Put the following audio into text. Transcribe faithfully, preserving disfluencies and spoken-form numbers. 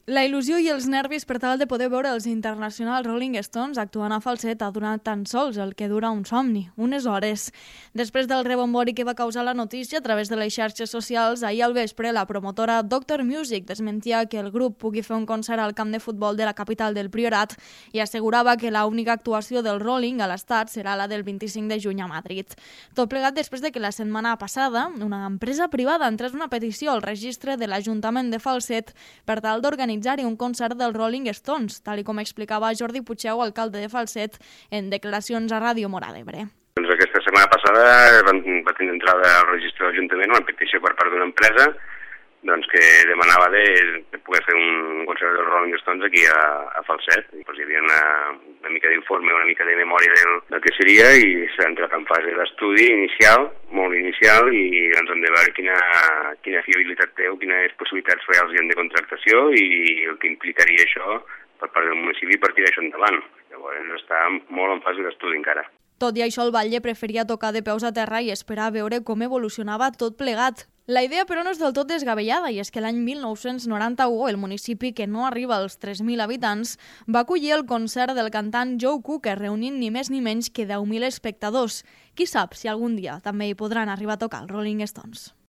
La il·lusió i els nervis per tal de poder veure els internacionals Rolling Stones actuant a falset ha donat tan sols el que dura un somni, unes hores. Després del rebombori que va causar la notícia a través de les xarxes socials, ahir al vespre la promotora Doctor Music desmentia que el grup pugui fer un concert al camp de futbol de la capital del Priorat i assegurava que l'única actuació del Rolling a l'estat serà la del vint-i-cinc de juny a Madrid. Tot plegat després de que la setmana passada una empresa privada entrés una petició al registre de l'Ajuntament de Falset per tal d'organitzar un concert dels Rolling Stones, tal com explicava Jordi Puigdeu, alcalde de Falset, en declaracions a Ràdio Móra d'Ebre. Doncs aquesta setmana passada van, va tenir entrada al registre de l'Ajuntament una petició per part d'una empresa doncs, que demanava de, de poder fer un concert dels Rolling Stones aquí a, a Falset. I, doncs, hi havia una, una mica d'informe, una mica de memòria del, del que seria i s'ha entrat en fase d'estudi inicial, molt inicial, i doncs, hem de veure quina, quina fiabilitat té o quines possibilitats reals hi ha de contractació i el que implicaria això per part del municipi per tirar això endavant. Llavors està molt en fase d'estudi encara. Tot i això, el batlle preferia tocar de peus a terra i esperar a veure com evolucionava tot plegat. La idea, però, no és del tot desgavellada, i és que l'any mil nou-cents noranta-u el municipi, que no arriba als tres mil habitants, va acollir el concert del cantant Joe Cocker, reunint ni més ni menys que deu mil espectadors. Qui sap si algun dia també hi podran arribar a tocar els Rolling Stones.